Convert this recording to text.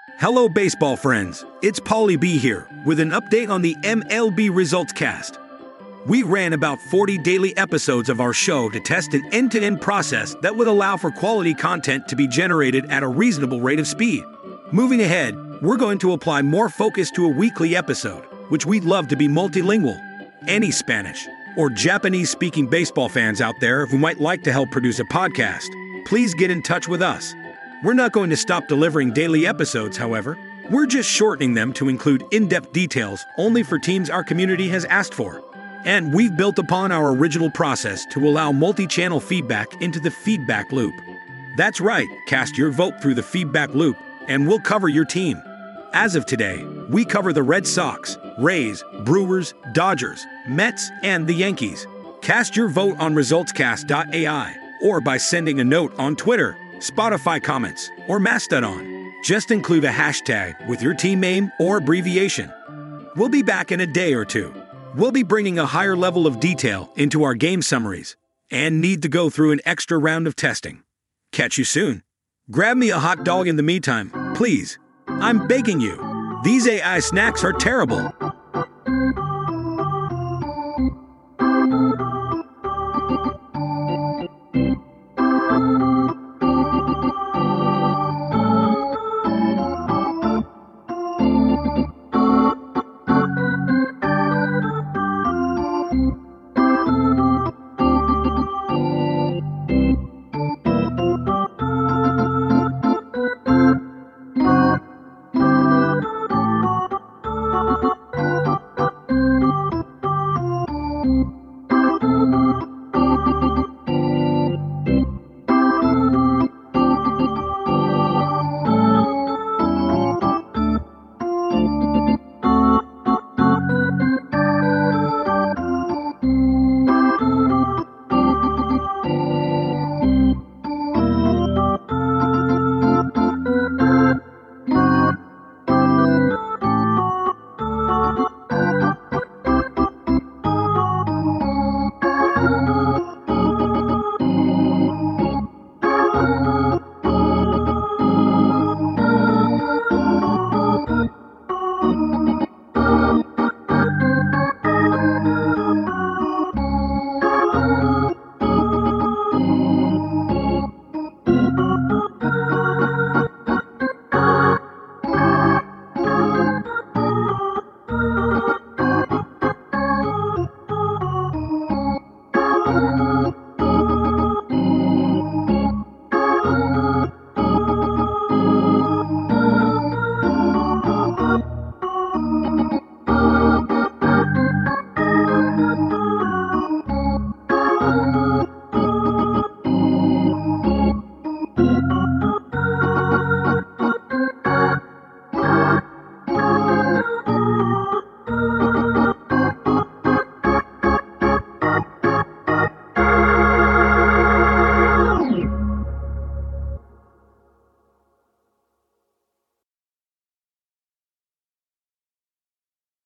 Hello, baseball friends. It's Paulie B here with an update on the MLB Results Cast. We ran about 40 daily episodes of our show to test an end-to-end process that would allow for quality content to be generated at a reasonable rate of speed. Moving ahead, we're going to apply more focus to a weekly episode, which we'd love to be multilingual. Any Spanish or Japanese-speaking baseball fans out there who might like to help produce a podcast, please get in touch with us. We're not going to stop delivering daily episodes, however. We're just shortening them to include in-depth details only for teams our community has asked for. And we've built upon our original process to allow multi-channel feedback into the feedback loop. That's right, cast your vote through the feedback loop, and we'll cover your team. As of today, we cover the Red Sox, Rays, Brewers, Dodgers, Mets, and the Yankees. Cast your vote on resultscast.ai or by sending a note on Twitter, Spotify comments, or Mastodon. Just include a hashtag with your team name or abbreviation. We'll be back in a day or two. We'll be bringing a higher level of detail into our game summaries and need to go through an extra round of testing. Catch you soon. Grab me a hot dog in the meantime, please. I'm begging you. These AI snacks are terrible.